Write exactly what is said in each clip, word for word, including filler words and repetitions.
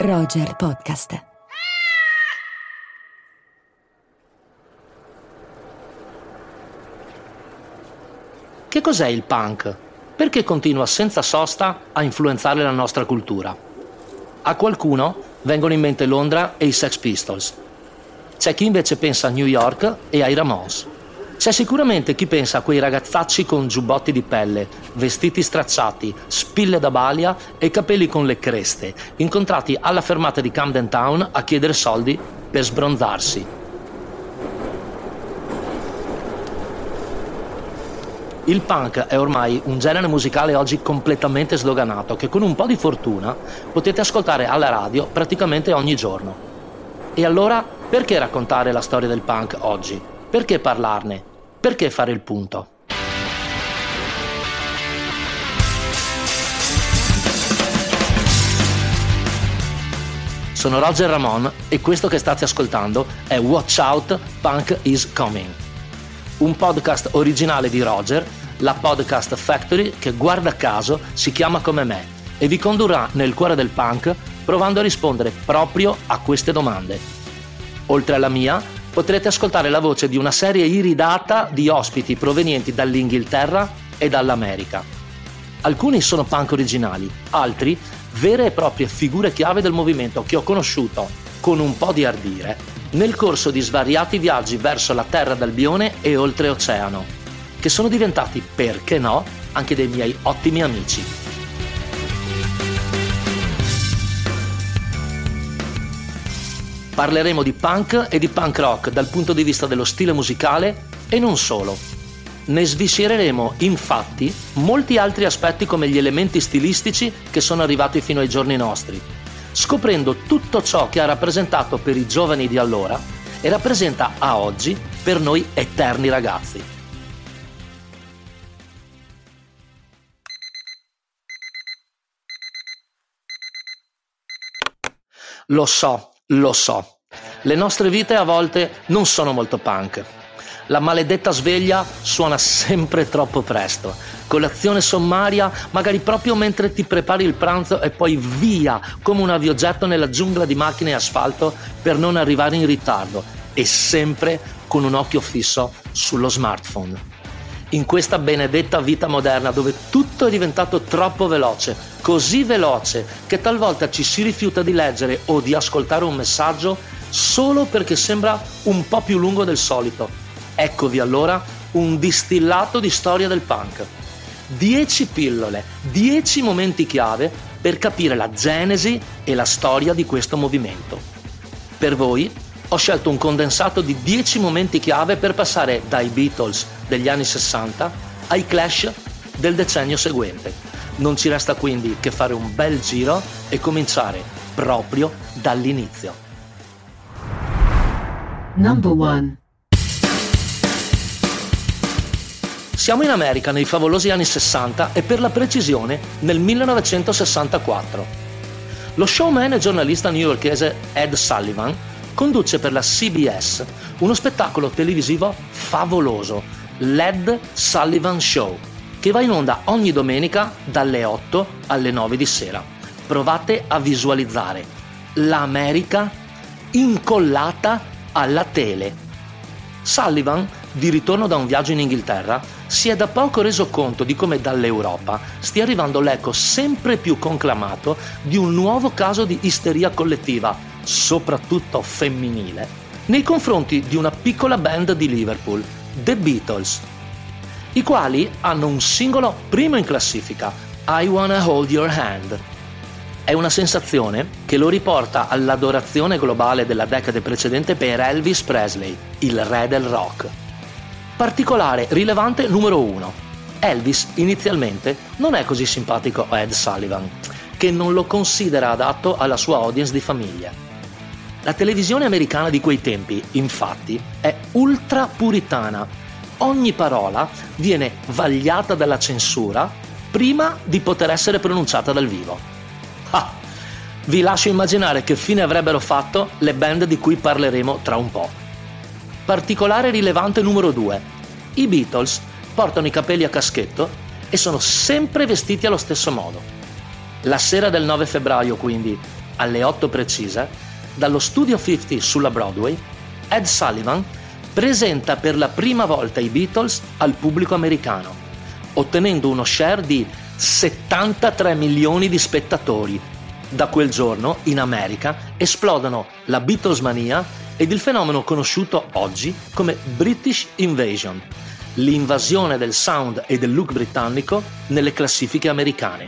Roger Podcast. Che cos'è il punk? Perché continua senza sosta a influenzare la nostra cultura? A qualcuno vengono in mente Londra e i Sex Pistols. C'è chi invece pensa a New York e ai Ramones. C'è sicuramente chi pensa a quei ragazzacci con giubbotti di pelle, vestiti stracciati, spille da balia e capelli con le creste, incontrati alla fermata di Camden Town a chiedere soldi per sbronzarsi. Il punk è ormai un genere musicale oggi completamente sdoganato che con un po' di fortuna potete ascoltare alla radio praticamente ogni giorno. E allora perché raccontare la storia del punk oggi? Perché parlarne? Perché fare il punto? Sono Roger Ramon e questo che state ascoltando è Watch Out, Punk is Coming. Un podcast originale di Roger, la Podcast Factory che guarda caso si chiama come me e vi condurrà nel cuore del punk provando a rispondere proprio a queste domande. Oltre alla mia, potrete ascoltare la voce di una serie iridata di ospiti provenienti dall'Inghilterra e dall'America. Alcuni sono punk originali, altri vere e proprie figure chiave del movimento che ho conosciuto, con un po' di ardire, nel corso di svariati viaggi verso la terra d'Albione e oltreoceano, che sono diventati, perché no, anche dei miei ottimi amici. Parleremo di punk e di punk rock dal punto di vista dello stile musicale e non solo. Ne sviscereremo infatti molti altri aspetti come gli elementi stilistici che sono arrivati fino ai giorni nostri, scoprendo tutto ciò che ha rappresentato per i giovani di allora e rappresenta a oggi per noi eterni ragazzi. Lo so. Lo so, le nostre vite a volte non sono molto punk. La maledetta sveglia suona sempre troppo presto, colazione sommaria magari proprio mentre ti prepari il pranzo e poi via come un aviogetto nella giungla di macchine e asfalto per non arrivare in ritardo e sempre con un occhio fisso sullo smartphone. In questa benedetta vita moderna dove tutto è diventato troppo veloce, così veloce che talvolta ci si rifiuta di leggere o di ascoltare un messaggio solo perché sembra un po' più lungo del solito. Eccovi allora un distillato di storia del punk. Dieci pillole, dieci momenti chiave per capire la genesi e la storia di questo movimento. Per voi ho scelto un condensato di dieci momenti chiave per passare dai Beatles degli anni sessanta ai Clash del decennio seguente. Non ci resta quindi che fare un bel giro e cominciare proprio dall'inizio. Number one. Siamo in America nei favolosi anni sessanta e per la precisione nel millenovecentosessantaquattro. Lo showman e giornalista newyorkese Ed Sullivan conduce per la C B S uno spettacolo televisivo favoloso, l'Ed Sullivan Show, che va in onda ogni domenica dalle otto alle nove di sera. Provate a visualizzare l'America incollata alla tele. Sullivan, di ritorno da un viaggio in Inghilterra, si è da poco reso conto di come dall'Europa stia arrivando l'eco sempre più conclamato di un nuovo caso di isteria collettiva, soprattutto femminile, nei confronti di una piccola band di Liverpool, The Beatles, i quali hanno un singolo primo in classifica, I Wanna Hold Your Hand. È una sensazione che lo riporta all'adorazione globale della decade precedente per Elvis Presley, il re del rock. Particolare rilevante numero uno. Elvis inizialmente non è così simpatico a Ed Sullivan, che non lo considera adatto alla sua audience di famiglia. La televisione americana di quei tempi, infatti, è ultra puritana. Ogni parola viene vagliata dalla censura prima di poter essere pronunciata dal vivo. Ah, vi lascio immaginare che fine avrebbero fatto le band di cui parleremo tra un po'. Particolare rilevante numero due. I Beatles portano i capelli a caschetto e sono sempre vestiti allo stesso modo. La sera del nove febbraio, quindi, alle otto precise, dallo Studio cinquanta sulla Broadway, Ed Sullivan presenta per la prima volta i Beatles al pubblico americano, ottenendo uno share di settantatré milioni di spettatori. Da quel giorno, in America, esplodono la Beatlesmania ed il fenomeno conosciuto oggi come British Invasion, l'invasione del sound e del look britannico nelle classifiche americane.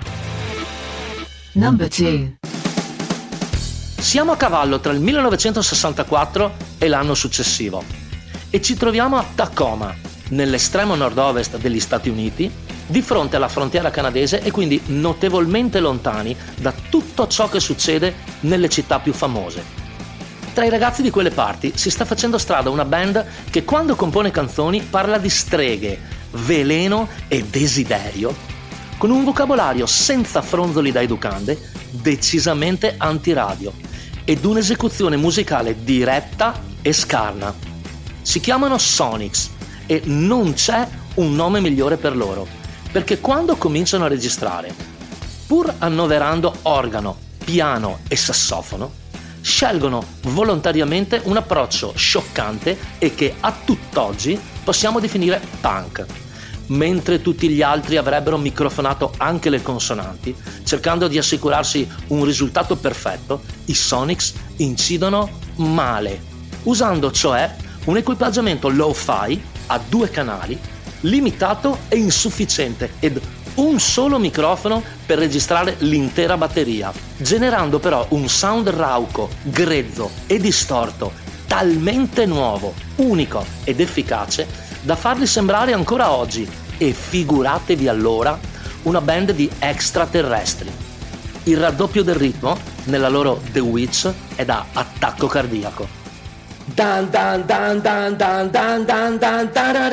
Number two. Siamo a cavallo tra il millenovecentosessantaquattro e l'anno successivo e ci troviamo a Tacoma, nell'estremo nord-ovest degli Stati Uniti, di fronte alla frontiera canadese e quindi notevolmente lontani da tutto ciò che succede nelle città più famose. Tra i ragazzi di quelle parti si sta facendo strada una band che quando compone canzoni parla di streghe, veleno e desiderio, con un vocabolario senza fronzoli da educande, decisamente antiradio, ed un'esecuzione musicale diretta e scarna. Si chiamano Sonics e non c'è un nome migliore per loro, perché quando cominciano a registrare, pur annoverando organo, piano e sassofono, scelgono volontariamente un approccio scioccante e che a tutt'oggi possiamo definire punk. Mentre tutti gli altri avrebbero microfonato anche le consonanti, cercando di assicurarsi un risultato perfetto, i Sonics incidono male, usando cioè un equipaggiamento lo-fi a due canali, limitato e insufficiente, ed un solo microfono per registrare l'intera batteria, generando però un sound rauco, grezzo e distorto, talmente nuovo, unico ed efficace da farli sembrare ancora oggi, e figuratevi allora, una band di extraterrestri. Il raddoppio del ritmo nella loro The Witch è da attacco cardiaco. Dan dan dan dan dan dan dan dan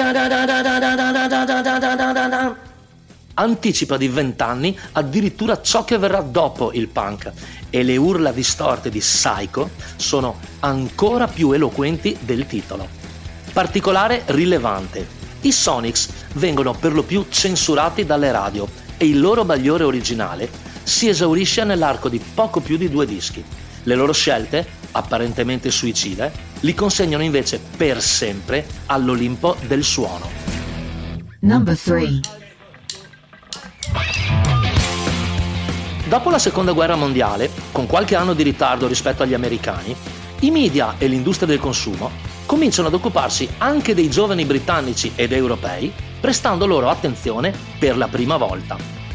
dan. Anticipa di vent'anni addirittura ciò che verrà dopo il punk, e le urla distorte di Psycho sono ancora più eloquenti del titolo. Particolare rilevante: i Sonics vengono per lo più censurati dalle radio e il loro bagliore originale si esaurisce nell'arco di poco più di due dischi. Le loro scelte, apparentemente suicide, li consegnano invece per sempre all'Olimpo del suono. Number three. Dopo la seconda guerra mondiale, con qualche anno di ritardo rispetto agli americani, i media e l'industria del consumo cominciano ad occuparsi anche dei giovani britannici ed europei, prestando loro attenzione per la prima volta.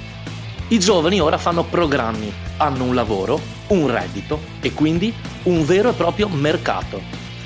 I giovani ora fanno programmi, hanno un lavoro, un reddito e quindi un vero e proprio mercato.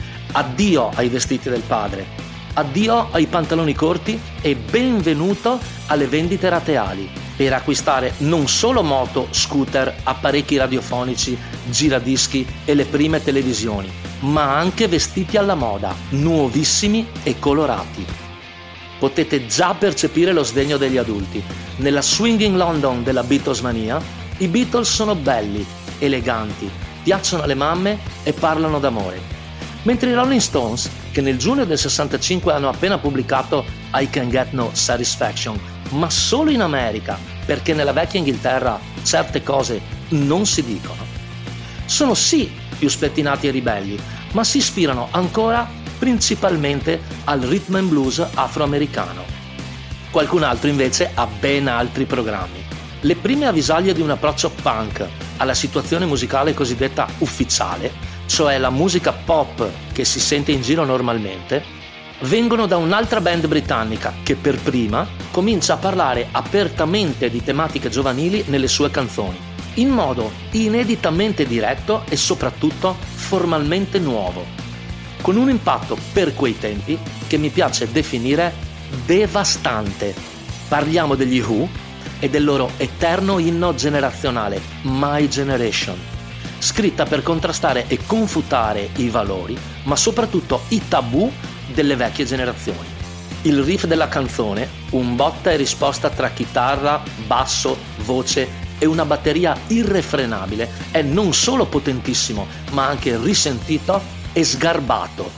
Addio ai vestiti del padre, addio ai pantaloni corti e benvenuto alle vendite rateali, per acquistare non solo moto, scooter, apparecchi radiofonici, giradischi e le prime televisioni, ma anche vestiti alla moda, nuovissimi e colorati. Potete già percepire lo sdegno degli adulti. Nella Swinging London della Beatlesmania, i Beatles sono belli, eleganti, piacciono alle mamme e parlano d'amore. Mentre i Rolling Stones, che nel giugno del sessantacinque hanno appena pubblicato I Can Get No Satisfaction, ma solo in America, perché nella vecchia Inghilterra certe cose non si dicono, sono sì più spettinati e ribelli, ma si ispirano ancora principalmente al rhythm and blues afroamericano. Qualcun altro invece ha ben altri programmi. Le prime avvisaglie di un approccio punk alla situazione musicale cosiddetta ufficiale, cioè la musica pop che si sente in giro normalmente, vengono da un'altra band britannica che per prima comincia a parlare apertamente di tematiche giovanili nelle sue canzoni, in modo ineditamente diretto e soprattutto formalmente nuovo, con un impatto per quei tempi che mi piace definire devastante. Parliamo degli Who e del loro eterno inno generazionale My Generation, scritta per contrastare e confutare i valori, ma soprattutto i tabù delle vecchie generazioni. Il riff della canzone, un botta e risposta tra chitarra, basso, voce e una batteria irrefrenabile, è non solo potentissimo, ma anche risentito e sgarbato.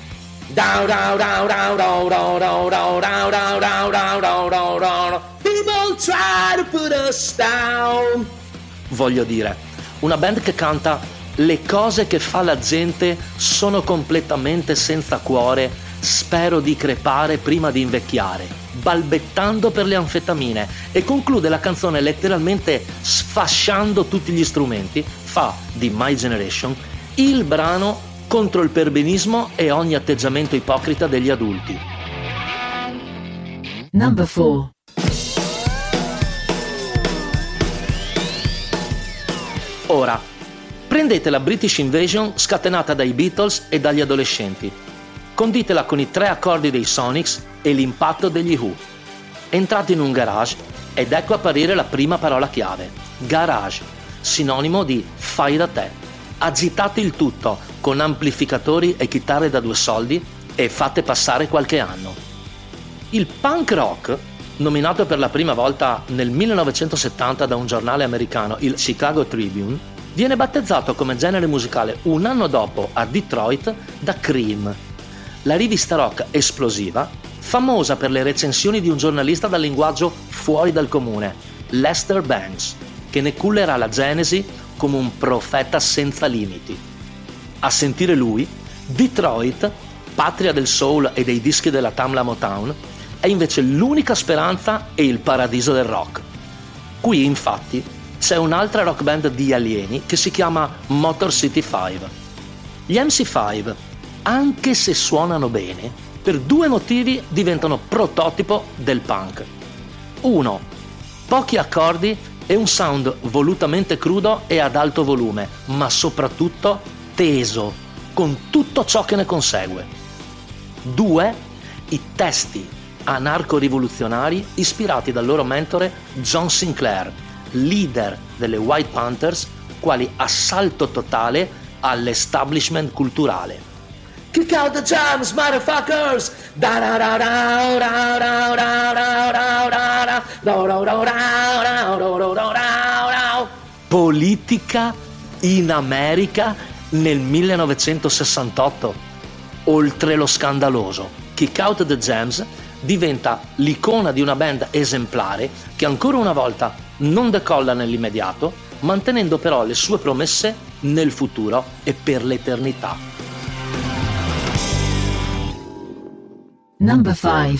People try to put us down. Voglio dire, una band che canta le cose che fa la gente sono completamente senza cuore, spero di crepare prima di invecchiare, balbettando per le anfetamine, e conclude la canzone letteralmente sfasciando tutti gli strumenti. Fa di My Generation il brano contro il perbenismo e ogni atteggiamento ipocrita degli adulti. Number four. Ora, prendete la British Invasion scatenata dai Beatles e dagli adolescenti, conditela con i tre accordi dei Sonics e l'impatto degli Who. Entrate in un garage ed ecco apparire la prima parola chiave: garage, sinonimo di fai da te. Agitate il tutto con amplificatori e chitarre da due soldi e fate passare qualche anno. Il punk rock, nominato per la prima volta nel millenovecentosettanta da un giornale americano, il Chicago Tribune, viene battezzato come genere musicale un anno dopo a Detroit da Cream, la rivista rock esplosiva, famosa per le recensioni di un giornalista dal linguaggio fuori dal comune, Lester Bangs, che ne cullerà la genesi come un profeta senza limiti. A sentire lui, Detroit, patria del soul e dei dischi della Tamla Motown, è invece l'unica speranza e il paradiso del rock. Qui, infatti, c'è un'altra rock band di alieni che si chiama Motor City Five. Gli M C cinque, anche se suonano bene, per due motivi diventano prototipo del punk. Uno, pochi accordi e un sound volutamente crudo e ad alto volume, ma soprattutto teso, con tutto ciò che ne consegue. Due, i testi anarco-rivoluzionari ispirati dal loro mentore John Sinclair, leader delle White Panthers, quali assalto totale all'establishment culturale. Kick out the jams, motherfuckers! Politica in America nel millenovecentosessantotto. Oltre lo scandaloso, Kick Out the Jams diventa l'icona di una band esemplare che ancora una volta non decolla nell'immediato, mantenendo però le sue promesse nel futuro e per l'eternità. Number five.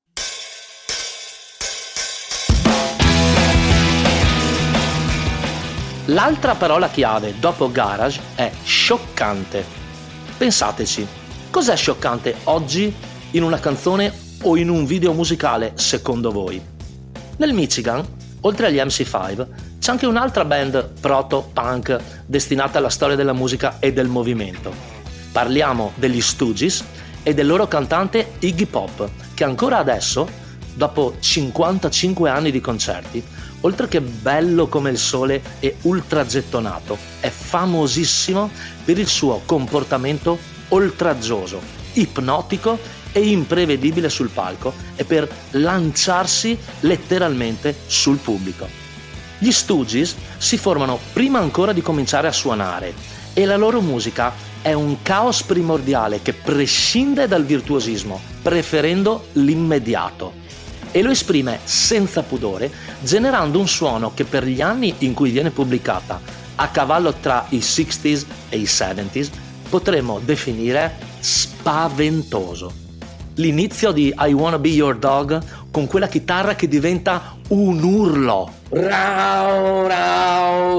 L'altra parola chiave dopo garage è scioccante. Pensateci, cos'è scioccante oggi in una canzone o in un video musicale secondo voi? Nel Michigan, oltre agli M C cinque, c'è anche un'altra band proto-punk destinata alla storia della musica e del movimento. Parliamo degli Stooges e del loro cantante Iggy Pop, che ancora adesso, dopo cinquantacinque anni di concerti, oltre che bello come il sole e ultra gettonato, è famosissimo per il suo comportamento oltraggioso, ipnotico e imprevedibile sul palco e per lanciarsi letteralmente sul pubblico. Gli Stooges si formano prima ancora di cominciare a suonare e la loro musica è un caos primordiale che prescinde dal virtuosismo, preferendo l'immediato. E lo esprime senza pudore, generando un suono che per gli anni in cui viene pubblicata, a cavallo tra i sessantas e i settanta, potremmo definire spaventoso. L'inizio di I Wanna Be Your Dog con quella chitarra che diventa un urlo. Rau, rau,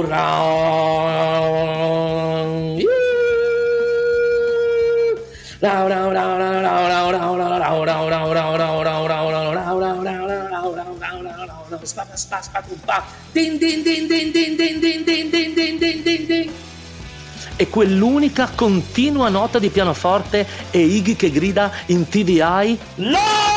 rau. Rau, rau, rau, rau, rau, rau, rau, rau, rau, rau, rau, rau, rau, rau, rau, rau, rau, din din din din din din din din din din din din din. E quell'unica continua nota di pianoforte e Iggy che grida in T V I no!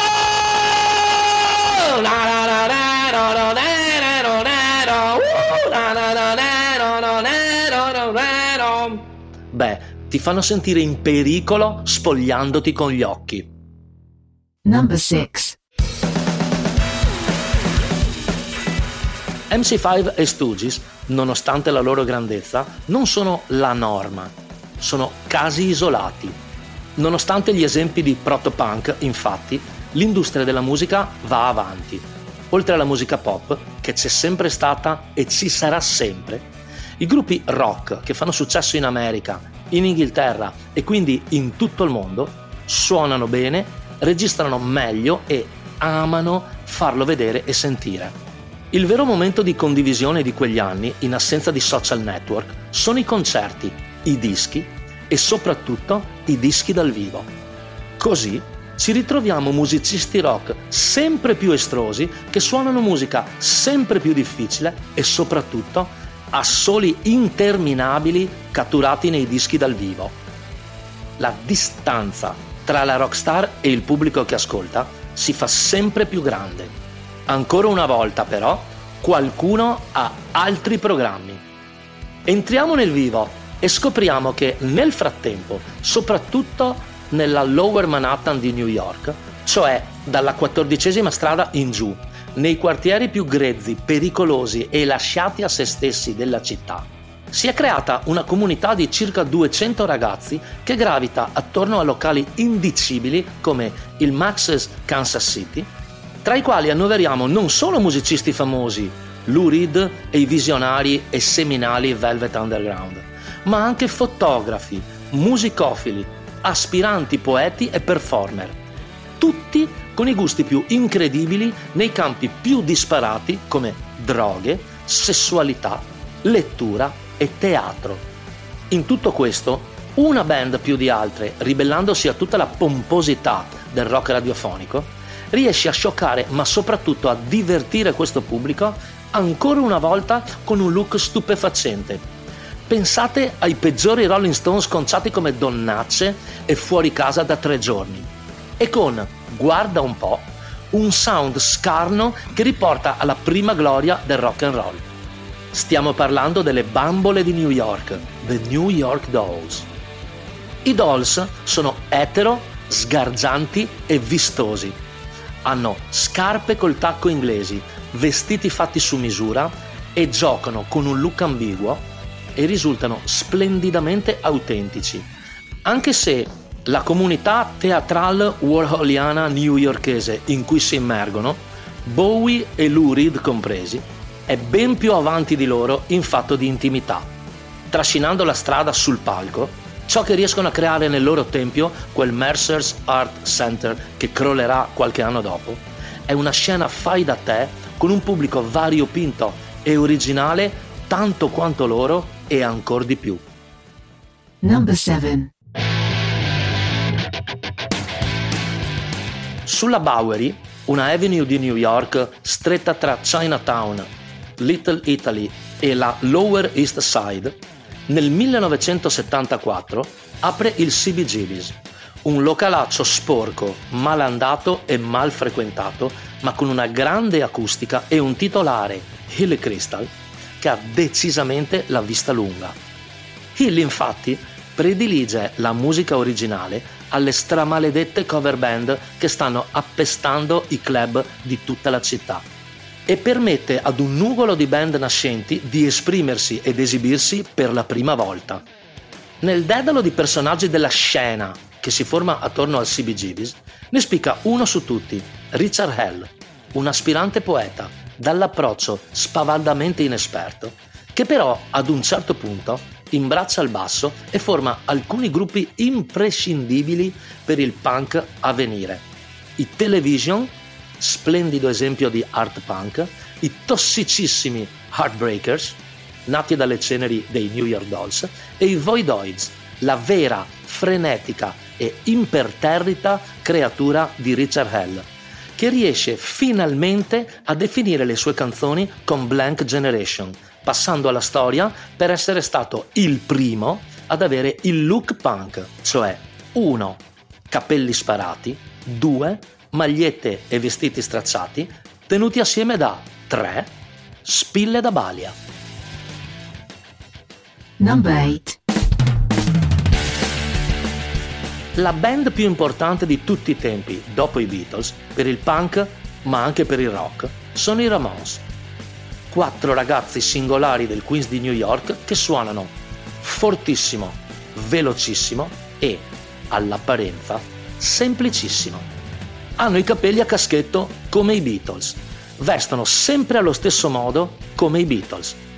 Beh, ti fanno sentire in pericolo spogliandoti con gli occhi. Number six. M C cinque e Stooges, nonostante la loro grandezza, non sono la norma, sono casi isolati. Nonostante gli esempi di proto-punk, infatti, l'industria della musica va avanti. Oltre alla musica pop, che c'è sempre stata e ci sarà sempre, I gruppi rock che fanno successo in America, in Inghilterra e quindi in tutto il mondo suonano bene, registrano meglio e amano farlo vedere e sentire. Il vero momento di condivisione di quegli anni, in assenza di social network, sono i concerti, i dischi e soprattutto i dischi dal vivo. Così ci ritroviamo musicisti rock sempre più estrosi che suonano musica sempre più difficile e soprattutto assoli interminabili catturati nei dischi dal vivo. La distanza tra la rockstar e il pubblico che ascolta si fa sempre più grande. Ancora una volta però qualcuno ha altri programmi. Entriamo nel vivo e scopriamo che nel frattempo, soprattutto nella Lower Manhattan di New York, cioè dalla quattordicesima strada in giù, nei quartieri più grezzi, pericolosi e lasciati a se stessi della città, si è creata una comunità di circa duecento ragazzi che gravita attorno a locali indicibili come il Max's Kansas City, tra i quali annoveriamo non solo musicisti famosi, Lou Reed e i visionari e seminali Velvet Underground, ma anche fotografi, musicofili, aspiranti poeti e performer, tutti con i gusti più incredibili nei campi più disparati come droghe, sessualità, lettura e teatro. In tutto questo, una band più di altre, ribellandosi a tutta la pomposità del rock radiofonico, riesce a scioccare ma soprattutto a divertire questo pubblico ancora una volta con un look stupefacente. Pensate ai peggiori Rolling Stones conciati come donnacce e fuori casa da tre giorni. E con, guarda un po', un sound scarno che riporta alla prima gloria del rock and roll. Stiamo parlando delle bambole di New York, The New York Dolls. I Dolls sono etero, sgargianti e vistosi. Hanno scarpe col tacco inglesi, vestiti fatti su misura e giocano con un look ambiguo e risultano splendidamente autentici, anche se la comunità teatral warholiana newyorkese in cui si immergono, Bowie e Lou Reed compresi, è ben più avanti di loro in fatto di intimità, trascinando la strada sul palco. Ciò che riescono a creare nel loro tempio, quel Mercer's Art Center che crollerà qualche anno dopo, è una scena fai da te con un pubblico variopinto e originale tanto quanto loro e ancor di più. Number seven. Sulla Bowery, una avenue di New York stretta tra Chinatown, Little Italy e la Lower East Side, nel millenovecentosettantaquattro apre il C B G B's, un localaccio sporco, malandato e mal frequentato, ma con una grande acustica e un titolare, Hill Crystal, che ha decisamente la vista lunga. Hill infatti predilige la musica originale alle stramaledette cover band che stanno appestando i club di tutta la città e permette ad un nugolo di band nascenti di esprimersi ed esibirsi per la prima volta. Nel dedalo di personaggi della scena che si forma attorno al C B G B's ne spicca uno su tutti, Richard Hell, un aspirante poeta dall'approccio spavaldamente inesperto, che però ad un certo punto imbraccia il basso e forma alcuni gruppi imprescindibili per il punk a venire: i Television, splendido esempio di art punk, i tossicissimi Heartbreakers, nati dalle ceneri dei New York Dolls, e i Voidoids, la vera, frenetica e imperterrita creatura di Richard Hell, che riesce finalmente a definire le sue canzoni con Blank Generation, passando alla storia per essere stato il primo ad avere il look punk, cioè uno capelli sparati, due magliette e vestiti stracciati, tenuti assieme da tre spille da balia. Number eight. La band più importante di tutti i tempi, dopo i Beatles, per il punk ma anche per il rock, sono i Ramones. Quattro ragazzi singolari del Queens di New York che suonano fortissimo, velocissimo e, all'apparenza, semplicissimo. Hanno i capelli a caschetto come i Beatles, vestono sempre allo stesso modo come i Beatles.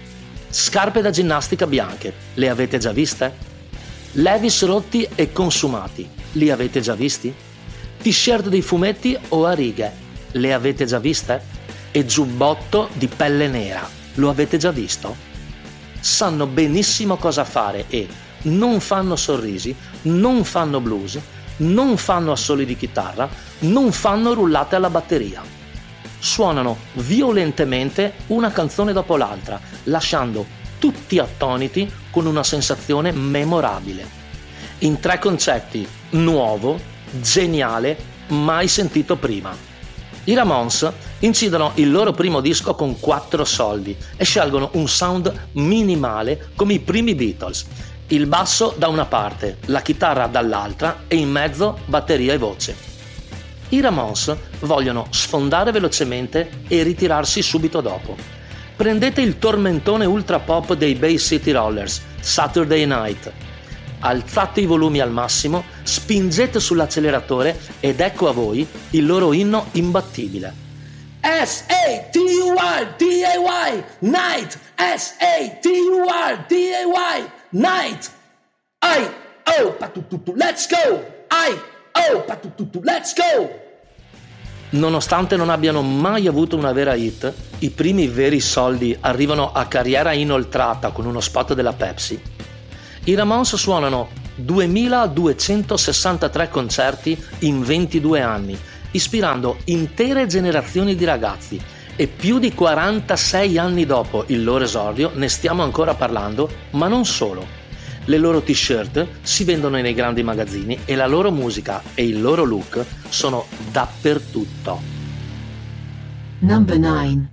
Scarpe da ginnastica bianche, le avete già viste? Levi's rotti e consumati, li avete già visti? T-shirt dei fumetti o a righe, le avete già viste? E giubbotto di pelle nera, lo avete già visto? Sanno benissimo cosa fare e non fanno sorrisi, non fanno blues, non fanno assoli di chitarra, non fanno rullate alla batteria. Suonano violentemente una canzone dopo l'altra, lasciando tutti attoniti con una sensazione memorabile. In tre concetti: nuovo, geniale, mai sentito prima. I Ramones incidono il loro primo disco con quattro soldi e scelgono un sound minimale come i primi Beatles. Il basso da una parte, la chitarra dall'altra e in mezzo batteria e voce. I Ramones vogliono sfondare velocemente e ritirarsi subito dopo. Prendete il tormentone ultra pop dei Bay City Rollers, Saturday Night. Alzate i volumi al massimo, spingete sull'acceleratore ed ecco a voi il loro inno imbattibile. S A T U R D A Y Night, S A T U R D A Y Night. I oh patututu, let's go. I oh patututu, let's go. Nonostante non abbiano mai avuto una vera hit, i primi veri soldi arrivano a carriera inoltrata con uno spot della Pepsi. I Ramones suonano duemiladuecentosessantatré concerti in ventidue anni, ispirando intere generazioni di ragazzi, e più di quarantasei anni dopo il loro esordio ne stiamo ancora parlando, ma non solo. Le loro t-shirt si vendono nei grandi magazzini e la loro musica e il loro look sono dappertutto. Number nine.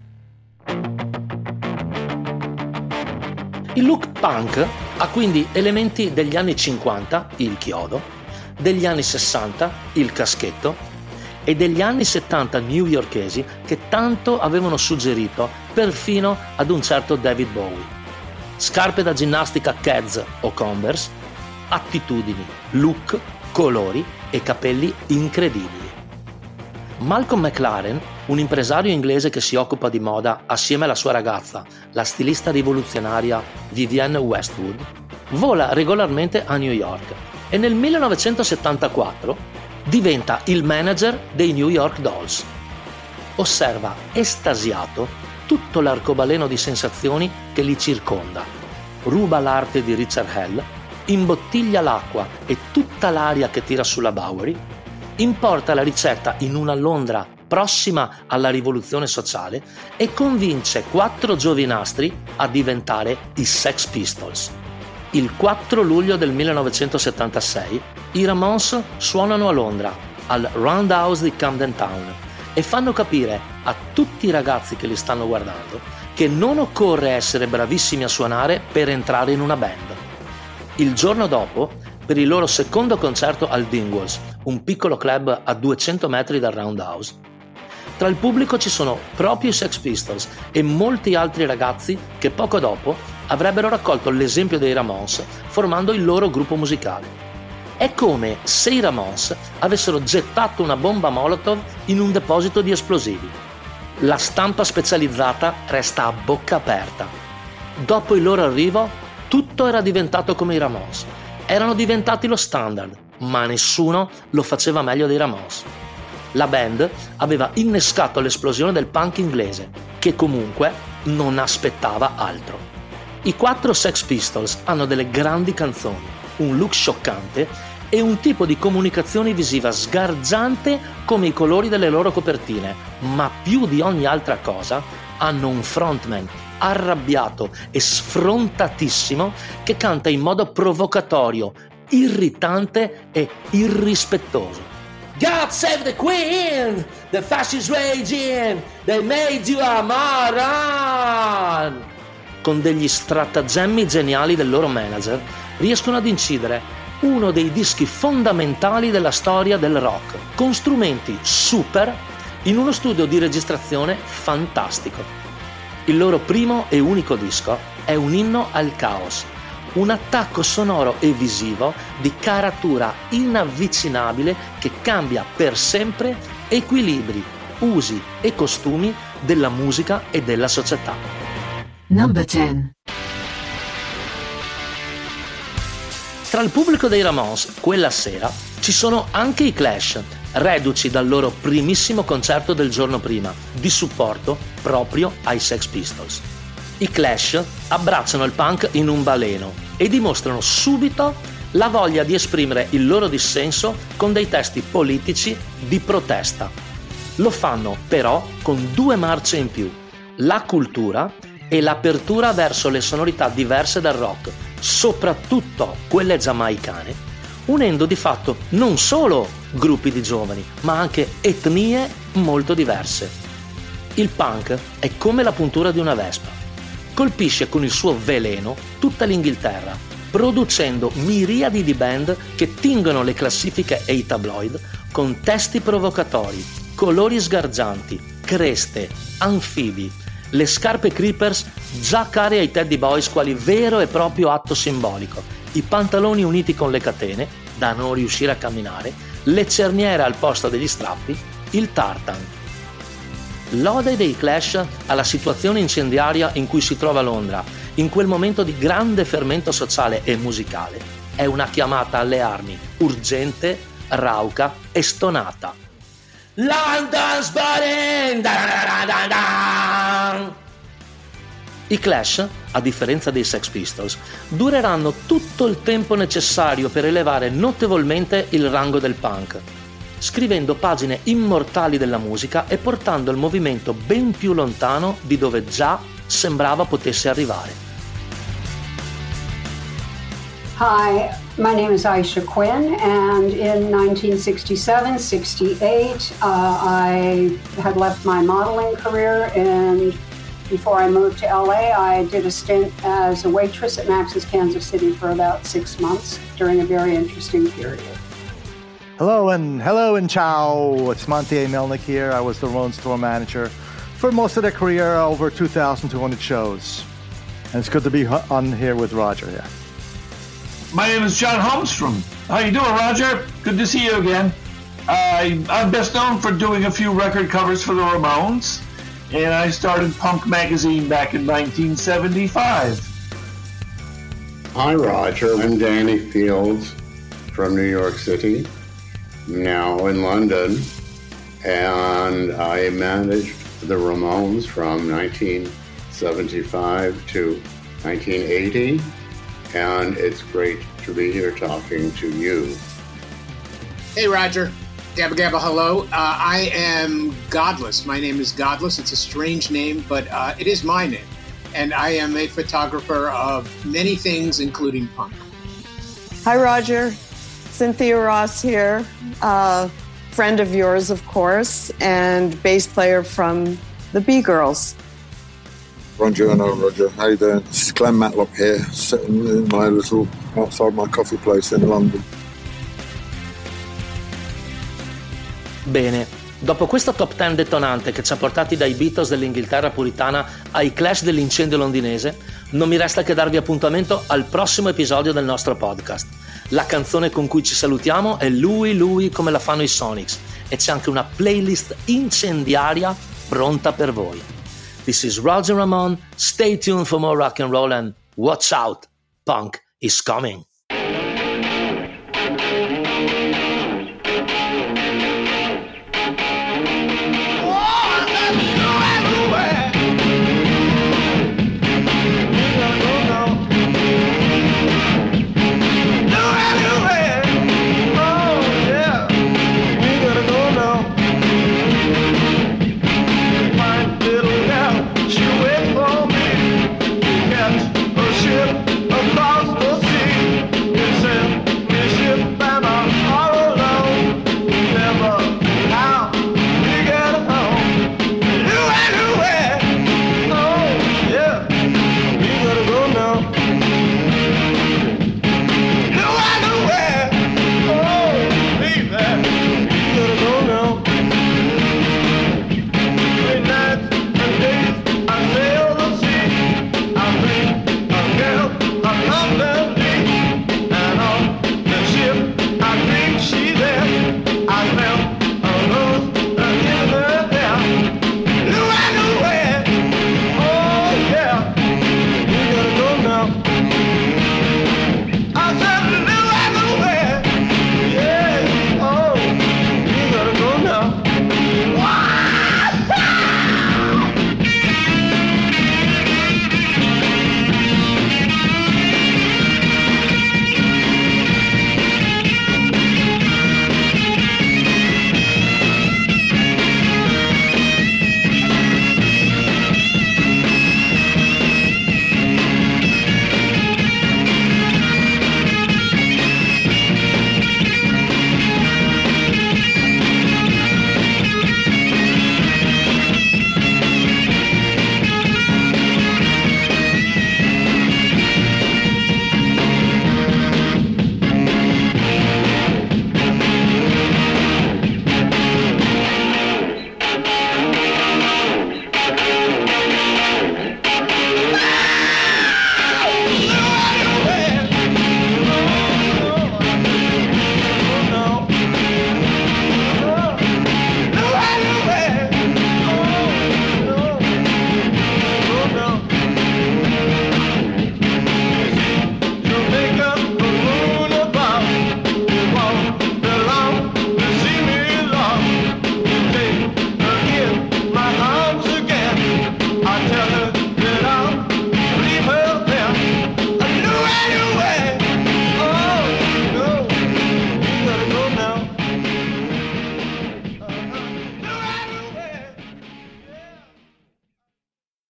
Il look punk ha quindi elementi degli anni cinquanta, il chiodo, degli anni sessanta, il caschetto, e degli anni settanta newyorkesi che tanto avevano suggerito perfino ad un certo David Bowie. Scarpe da ginnastica Keds o Converse, attitudini, look, colori e capelli incredibili. Malcolm McLaren, un impresario inglese che si occupa di moda assieme alla sua ragazza, la stilista rivoluzionaria Vivienne Westwood, vola regolarmente a New York e nel millenovecentosettantaquattro diventa il manager dei New York Dolls. Osserva estasiato tutto l'arcobaleno di sensazioni che li circonda, ruba l'arte di Richard Hell, imbottiglia l'acqua e tutta l'aria che tira sulla Bowery, importa la ricetta in una Londra prossima alla rivoluzione sociale e convince quattro giovinastri a diventare i Sex Pistols. Il quattro luglio del millenovecentosettantasei i Ramones suonano a Londra, al Roundhouse di Camden Town, e fanno capire a tutti i ragazzi che li stanno guardando che non occorre essere bravissimi a suonare per entrare in una band. Il giorno dopo, per il loro secondo concerto al Dingwalls, un piccolo club a duecento metri dal Roundhouse, tra il pubblico ci sono proprio i Sex Pistols e molti altri ragazzi che poco dopo avrebbero raccolto l'esempio dei Ramones formando il loro gruppo musicale. È come se i Ramones avessero gettato una bomba Molotov in un deposito di esplosivi. La stampa specializzata resta a bocca aperta. Dopo il loro arrivo, tutto era diventato come i Ramones. Erano diventati lo standard, ma nessuno lo faceva meglio dei Ramones. La band aveva innescato l'esplosione del punk inglese, che comunque non aspettava altro. I quattro Sex Pistols hanno delle grandi canzoni, un look scioccante e un tipo di comunicazione visiva sgargiante come i colori delle loro copertine, ma più di ogni altra cosa hanno un frontman arrabbiato e sfrontatissimo che canta in modo provocatorio, irritante e irrispettoso. God save the Queen! The fascists raging! They made you a moron! Con degli stratagemmi geniali del loro manager riescono ad incidere uno dei dischi fondamentali della storia del rock, con strumenti super in uno studio di registrazione fantastico. Il loro primo e unico disco è un inno al caos, un attacco sonoro e visivo di caratura inavvicinabile che cambia per sempre equilibri, usi e costumi della musica e della società. Number ten. Tra il pubblico dei Ramones, quella sera, ci sono anche i Clash, reduci dal loro primissimo concerto del giorno prima, di supporto proprio ai Sex Pistols. I Clash abbracciano il punk in un baleno e dimostrano subito la voglia di esprimere il loro dissenso con dei testi politici di protesta. Lo fanno però con due marce in più: la cultura e l'apertura verso le sonorità diverse dal rock, soprattutto quelle giamaicane, unendo di fatto non solo gruppi di giovani, ma anche etnie molto diverse. Il punk è come la puntura di una vespa. Colpisce con il suo veleno tutta l'Inghilterra, producendo miriadi di band che tingono le classifiche e i tabloid con testi provocatori, colori sgargianti, creste, anfibi, le scarpe Creepers già care ai Teddy Boys quali vero e proprio atto simbolico, i pantaloni uniti con le catene, da non riuscire a camminare, le cerniere al posto degli strappi, il tartan. L'ode dei Clash alla situazione incendiaria in cui si trova Londra, in quel momento di grande fermento sociale e musicale, è una chiamata alle armi, urgente, rauca e stonata. London's burning! Da da da da. I Clash, a differenza dei Sex Pistols, dureranno tutto il tempo necessario per elevare notevolmente il rango del punk, scrivendo pagine immortali della musica e portando il movimento ben più lontano di dove già sembrava potesse arrivare. Hi, my name is Aisha Quinn, and in nineteen sixty-seven sixty-eight uh, I had left my modeling career, and before I moved to L A I did a stint as a waitress at Max's Kansas City for about six months during a very interesting period. Hello and hello and ciao, it's Monty A. Melnick here. I was the Ramones store manager for most of their career, over two thousand two hundred shows. And it's good to be on here with Roger here. My name is John Holmstrom. How you doing, Roger? Good to see you again. Uh, I'm best known for doing a few record covers for the Ramones, and I started Punk Magazine back in nineteen seventy-five. Hi, Roger. I'm Danny Fields from New York City, now in London, and I managed the Ramones from nineteen seventy-five to nineteen eighty. And it's great to be here talking to you. Hey, Roger. Gabba Gabba, hello. Uh, I am Godless. My name is Godless. It's a strange name, but uh, it is my name. And I am a photographer of many things, including punk. Hi, Roger. Cynthia Ross here. Uh, friend of yours, of course, and bass player from the B-Girls. Buongiorno, Roger. How you doing? This is Glenn Matlock here, sitting in my little, outside my coffee place in London. Bene, dopo questo top ten detonante che ci ha portati dai Beatles dell'Inghilterra puritana ai Clash dell'incendio londinese, non mi resta che darvi appuntamento al prossimo episodio del nostro podcast. La canzone con cui ci salutiamo è Lui Lui come la fanno i Sonics, e c'è anche una playlist incendiaria pronta per voi. This is Roger Ramon. Stay tuned for more rock and roll and watch out, punk is coming.